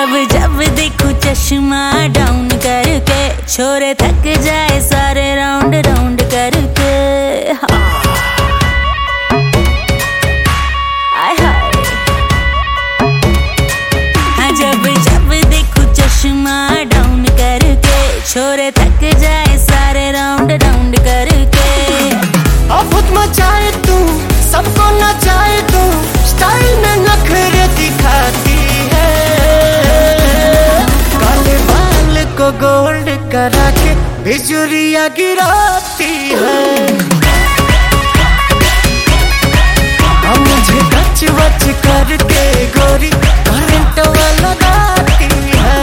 जब जब देखूं चश्मा डाउन करके, छोरे थक जाए सारे राउंड राउंड करके। हाय हाय, हाँ जब जब देखूं चश्मा डाउन करके, छोरे थक जाए सारे राउंड राउंड करके। आफत मचाए तू, सबको नचाए तू, स्टाइल में नखरे दिखाती है। काले बाल को गोल्ड करा के बिजुरिया गिराती है। अब मुझे कच वच करके गोरी करंट लगाती है।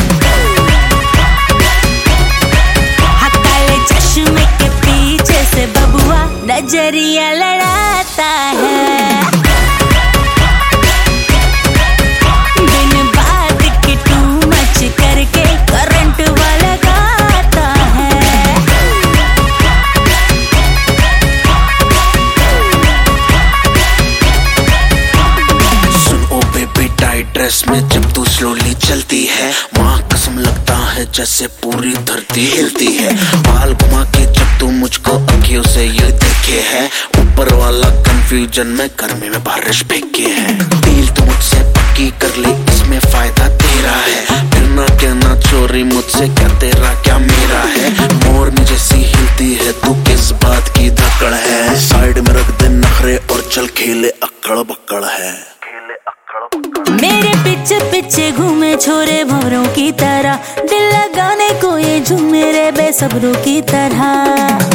काले चश्मे के पीछे से बबुआ नजरिया लड़ाता है। बिन बात की टू मच करके करंट वाला गाता है। सुन ओ बेबी, टाइट ड्रेस में जब तू स्लोली चलती है, माँ कसम लगता है जैसे पूरी धरती हिलती है। बाल घुमा के जब तू मुझको अखियों से ये देखे है, ऊपर वाला कंफ्यूजन में गर्मी में बारिश फेंके है। डील तू मुझसे पक्की कर ले, इसमें फायदा तेरा है। फिर ना कहना चोरी मुझसे, क्या तेरा क्या मेरा है। मोरनी जैसी हिलती है तू, किस बात की धकड़ है। साइड में रख दे नखरे और चल खेले अक्कड़ बक्कड़ है। मेरे पीछे पीछे घूमे छोरे भंवरों की तरह, दिल लगाने को ये झूमे रे बेसब्रों की तरह।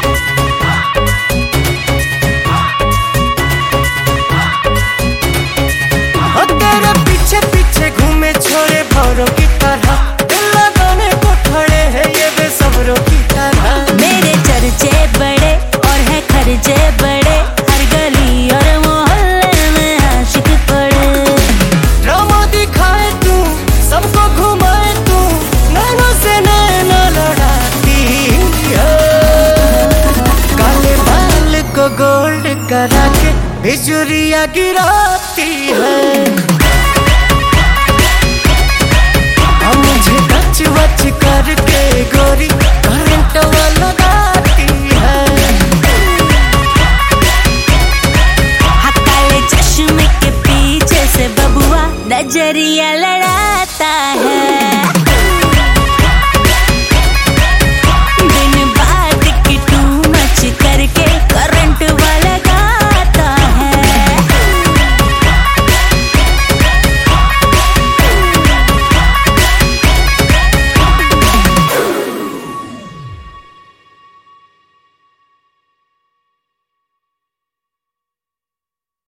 तेरे पीछे पीछे घूमे छोरे भंवरों की तरह, दिल लगाने को खड़े हैं ये बेसब्रों की तरह। मेरे चर्चे बड़े और है खर्चे बड़े, हर गली और मोहल्ले में आशिक पड़े। ड्रामा दिखाए तू, सबको घुमाए तू, नैनों से नैना लड़ाती है। काले बाल को गोल्ड करा के बिजुरिया गिराती है।